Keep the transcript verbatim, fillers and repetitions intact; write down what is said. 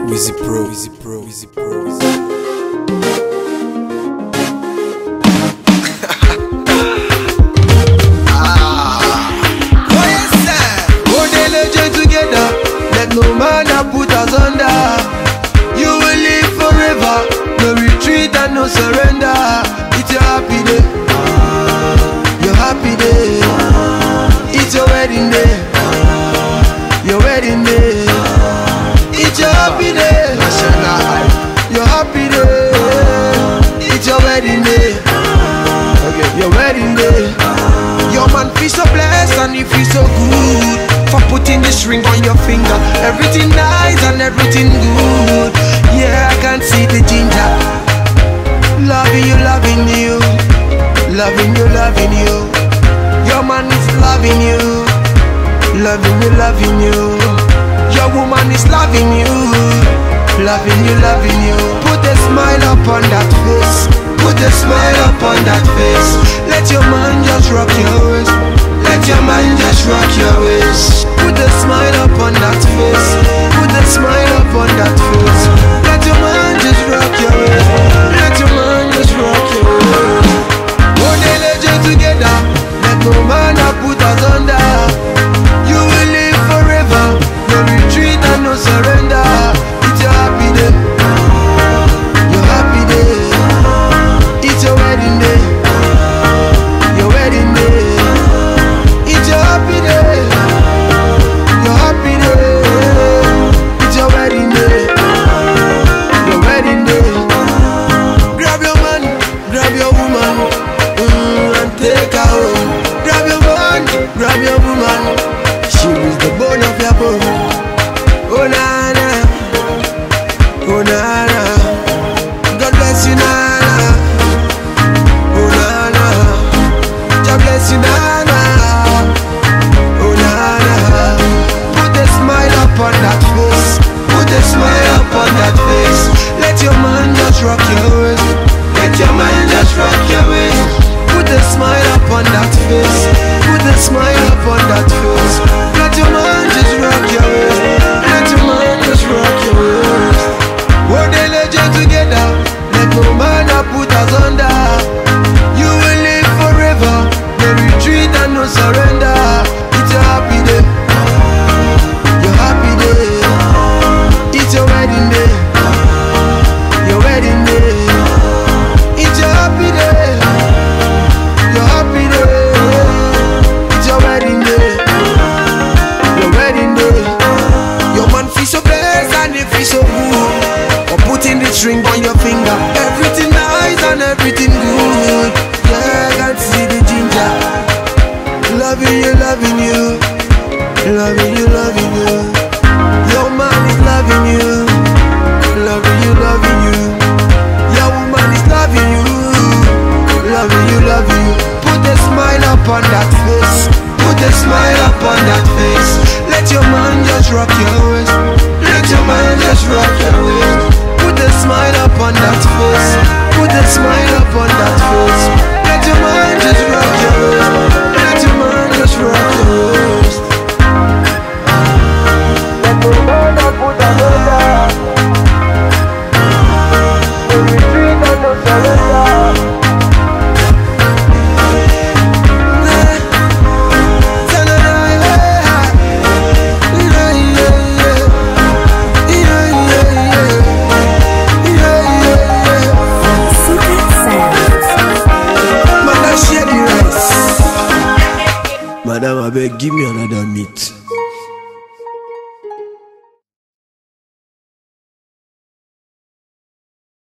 Wizzy Pro, Wizzy Pro, Wizzy Pro, Wizzy Pro. No man that put us under. You will live forever. No retreat and no surrender. It's your happy day. Your happy day. It's your wedding day. Your wedding day. It's your happy day. Your happy day. It's your wedding day. Okay, your wedding day. Your man feels so blessed and he feels so good for putting this ring on your finger. Everything nice and everything good. Yeah, I can see the ginger. Loving you, loving you. Loving you, loving you. Your man is loving you. Loving you, loving you. Your woman is loving you. Loving you, loving you. Put a smile upon that face. Put a smile upon that face. Let your man just rock your waist. Let your man just rock your waist. Put a smile upon that face. Put a smile upon that face. Let your man just rock your waist. Let your man just rock your waist. One day let's get together. Let no man that put us under. You will live forever. No retreat and no surrender. It's your happy day. Your happy day. It's your wedding day. Your wedding day. It's your happy day. Your happy day. It's your wedding day. Your wedding day. Grab your man, grab your woman, mm, and take her home. Grab your man, grab your woman. She is the bone of your bone. Oh na na, oh na na. God bless you na na. Oh na na. God bless you na na. Oh na na. Put a smile upon that face. Put a smile upon that face. Let your man just rock your waist. Let your man just rock your waist. Put a smile upon that face. Put a smile upon that face. Let your man just rock your waist. Let your man just rock your waist. One day let's get together. Let no man that put us under. You will live forever. No retreat and no surrender. It's your happy day. Your happy day. It's your wedding day. Your wedding day. It's your happy day. Your happy day. It's your wedding day. Your wedding day. Your man feels so blessed and he feels so good for putting this ring on your finger. Everything nice and everything good. Yeah, I can see the ginger. Loving you, loving you. Loving you, loving you. Your man is loving you. Loving you, loving you. Your woman is loving you. Loving you, loving you. Put a smile upon that face. Put a smile upon that face. Let your man just rock your waist. Let your man just rock your waist. Put a smile upon that face. Put a smile upon that face. Let your man just rock your waist. Let your man just rock your waist. Let your man just put us under. No retreat and no surrender. Madam, I beg, give me another meat.